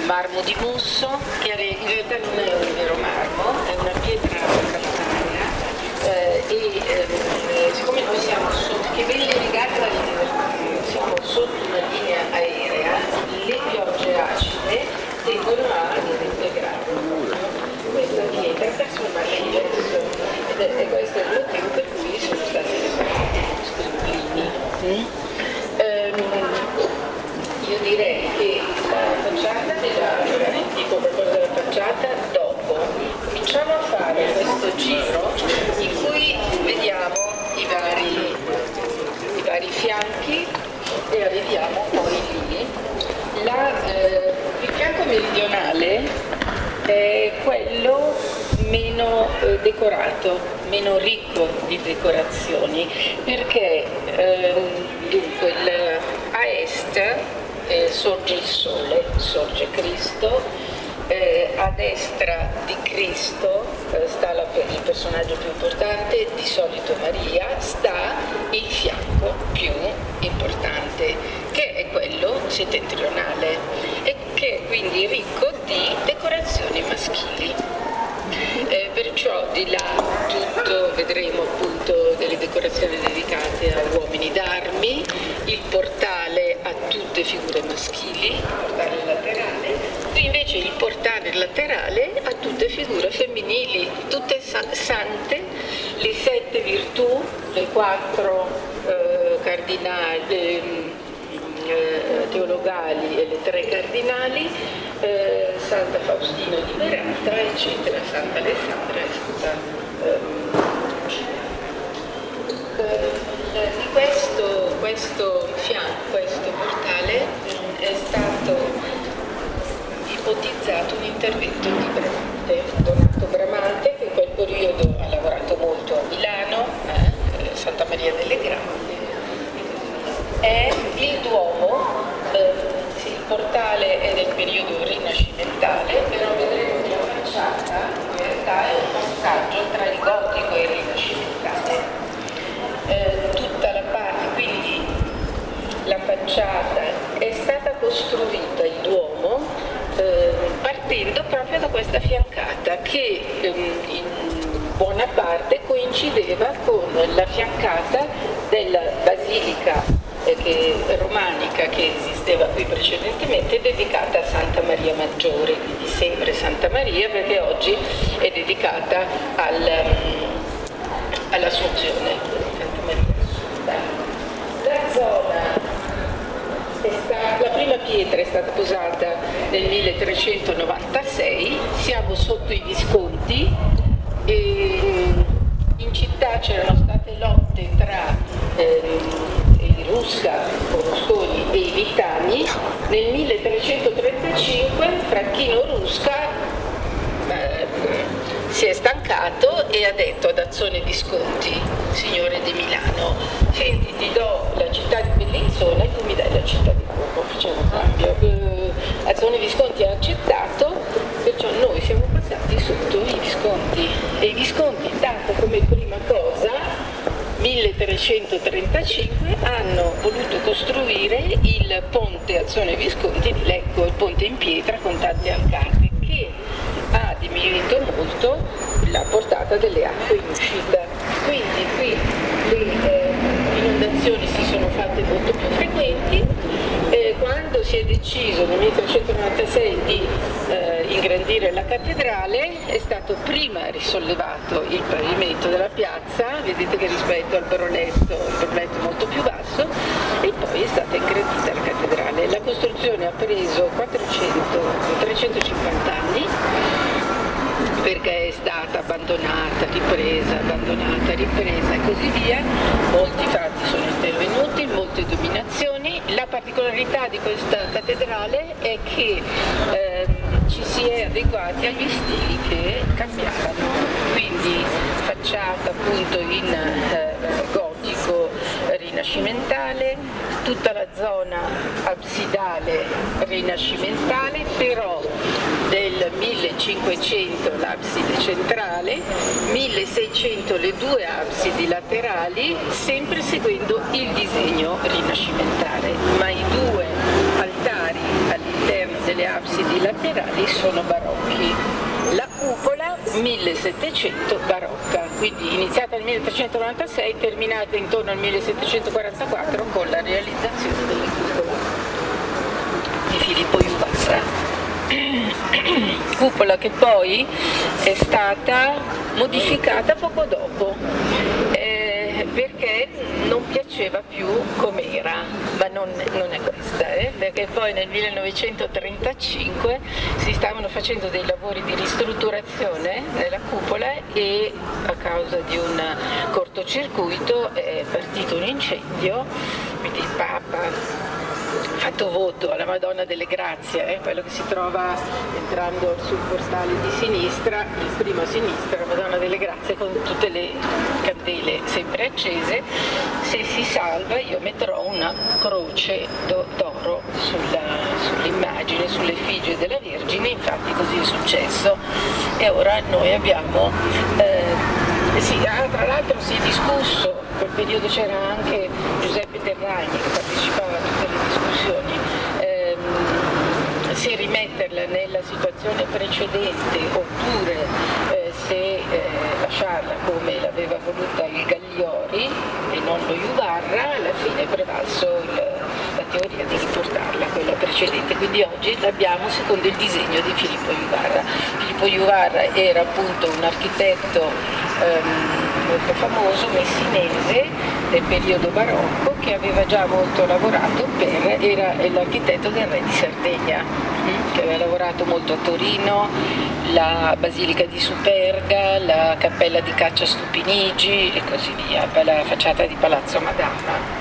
marmo di Musso, che in realtà non è un vero marmo, è una pietra calcarea, siccome noi siamo sotto, che viene legata alla linea, siamo sotto una linea aerea, le piogge acide tendono a disintegrare questa pietra per trasformarla in gesso, e questo è il motivo per cui sono stati separati questi squilini. Io direi che la facciata dico qualcosa della facciata dopo. Cominciamo a fare questo giro in cui vediamo i vari fianchi e arriviamo poi lì. Il fianco meridionale è quello meno decorato, meno ricco di decorazioni, perché dunque a est sorge il sole, sorge Cristo, a destra di Cristo sta il personaggio più importante, di solito Maria, sta il fianco più importante, che è quello settentrionale e che è quindi ricco di decorazioni maschili. Perciò di là tutto vedremo appunto delle decorazioni dedicate a uomini d'armi, il portale a tutte figure maschili, il portale laterale, qui invece il portale laterale a tutte figure femminili, tutte sante, le 7 virtù, le 4 cardinali teologali e le 3 cardinali, Santa Faustina Liberata, eccetera, Santa Alessandra e Santa questo fianco, questo portale è stato ipotizzato un intervento di Bramante, Donato Bramante, che in quel periodo ha lavorato molto a Milano, Santa Maria delle Grandi. È il Duomo, il portale è del periodo rinascimentale, però vedremo che la facciata in realtà è un passaggio tra il gotico e il rinascimentale. Tutta la parte, quindi la facciata è stata costruita, il Duomo, partendo proprio da questa fiancata che in buona parte coincideva con la fiancata della basilica romanica che esisteva qui precedentemente, dedicata a Santa Maria Maggiore, quindi sempre Santa Maria, perché oggi è dedicata all'Assunzione. Santa Maria. La zona la prima pietra è stata posata nel 1396, siamo sotto i Visconti e in città c'erano state lotte tra i Rusca, Borrosconi e i Vitani. Nel 1335 Franchino Rusca si è stancato e ha detto ad Azzone Visconti, signore di Milano: senti, ti do la città di Bellinzona e tu mi dai la città di Como, facciamo un cambio. Azzone Visconti ha accettato, perciò noi siamo passati sotto i Visconti, e i Visconti, tanto come prima cosa, 1335 hanno voluto costruire il ponte Azzone Visconti di Lecco, il ponte in pietra con tante arcate, che ha diminuito molto la portata delle acque in uscita. Quindi qui le inondazioni si sono fatte molto più frequenti. Quando si è deciso nel 1396 di ingrandire la cattedrale, è stato prima risollevato il pavimento della piazza, vedete che rispetto al Broletto il Broletto è molto più basso, e poi è stata ingrandita la cattedrale. La costruzione ha preso 350 anni, perché è stata abbandonata, ripresa e così via. Molti fatti sono intervenuti, molte dominazioni. La particolarità di questa cattedrale è che ci si è adeguati agli stili che cambiavano, quindi facciata appunto in gotico rinascimentale, tutta la zona absidale rinascimentale, però del 1500 l'abside centrale, 1600 le 2 absidi laterali, sempre seguendo il disegno rinascimentale, ma i 2 altari all'interno del le absidi laterali sono barocchi. La cupola 1700 barocca, quindi iniziata nel 1396, terminata intorno al 1744 con la realizzazione delle cupole di Filippo Juvarra. Cupola che poi è stata modificata poco dopo, perché non piaceva più com'era, ma non è questa, perché poi nel 1935 si stavano facendo dei lavori di ristrutturazione nella cupola e a causa di un cortocircuito è partito un incendio, quindi il Papa ha fatto voto alla Madonna delle Grazie, quello che si trova entrando sul portale di sinistra, il primo a sinistra, la Madonna delle Grazie con tutte le candele sempre accese. Se si salva io metterò una croce d'oro sull'immagine, sull'effigie della Vergine, infatti così è successo. E ora noi abbiamo, tra l'altro si è discusso, in quel periodo c'era anche Giuseppe Terragni che partecipava a tutte le discussioni, se rimetterla nella situazione precedente oppure se lasciarla come l'aveva voluta il Gagliori e non lo Juvarra. Alla fine è prevalso la teoria di riportarla, quella precedente, quindi oggi l'abbiamo secondo il disegno di Filippo Juvarra. Filippo Juvarra era appunto un architetto molto famoso, messinese del periodo barocco, che aveva già molto lavorato era l'architetto del re di Sardegna, che aveva lavorato molto a Torino, la Basilica di Superga, la cappella di Caccia Stupinigi e così via, la facciata di Palazzo Madama.